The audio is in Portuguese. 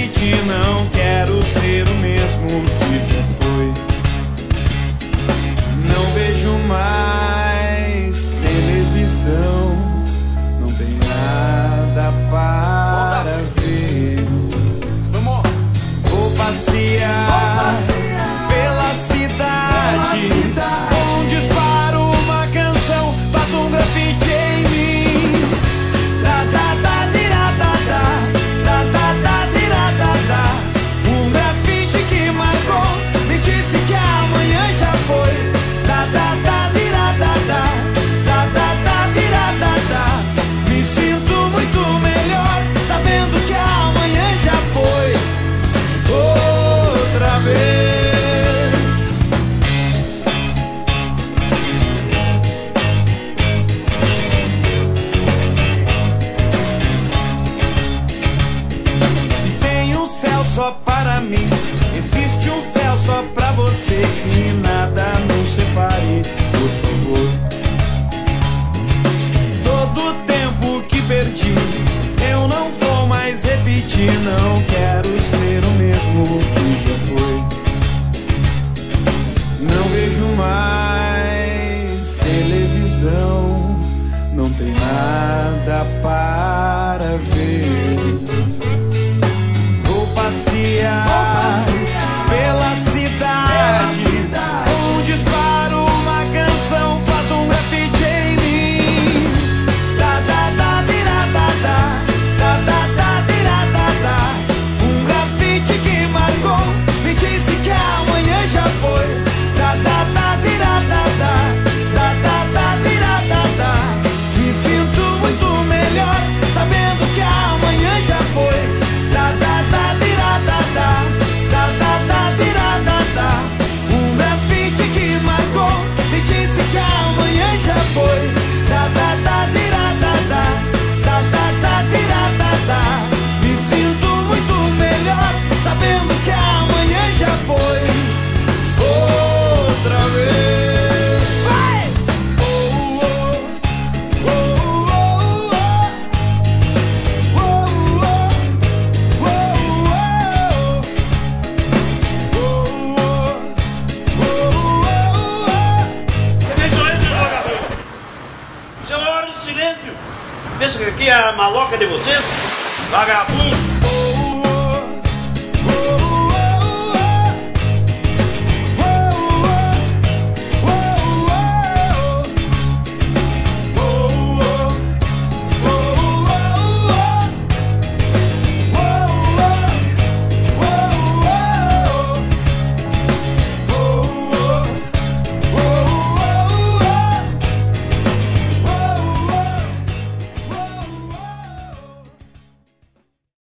repetir, não quero ser o mesmo que já foi. Não vejo mais televisão, não tem nada para ver. Vou passear pela cidade, com disparo uma canção, faço um grafite em mim. Da da da dira da da, da da da dira da da. Um grafite que marcou, me disse que amanhã já foi. Da da da dira da da, da da da dira da da. Me sinto muito melhor, sabendo que amanhã já foi. Outra vez. Se tem um céu só para mim, existe um céu só pra você. Que nada nos separe, por favor. Todo o tempo que perdi, eu não vou mais repetir. Não quero ser o mesmo que já foi. Não vejo mais televisão, não tem nada para ver. Vou passear pela cidade, com disparo uma canção, faço um grafite em mim. Da da da dira da da, da da da dira da da. Um grafite que marcou, me disse que amanhã já foi. Da da da dira da da, da da da dira da da. Me sinto muito melhor, sabendo que amanhã já foi. Da da da dira da da, da da da dira da da. Um grafite que marcou, me disse que amanhã já foi. Da da da dira da da, da da da dira da da. Me sinto muito melhor, sabendo que amanhã já foi. Outra vez. Vai! Oh, oh, oh, oh, oh, oh, oh, Senhor do silêncio, pensa que aqui é a maloca de vocês? Vagabundo!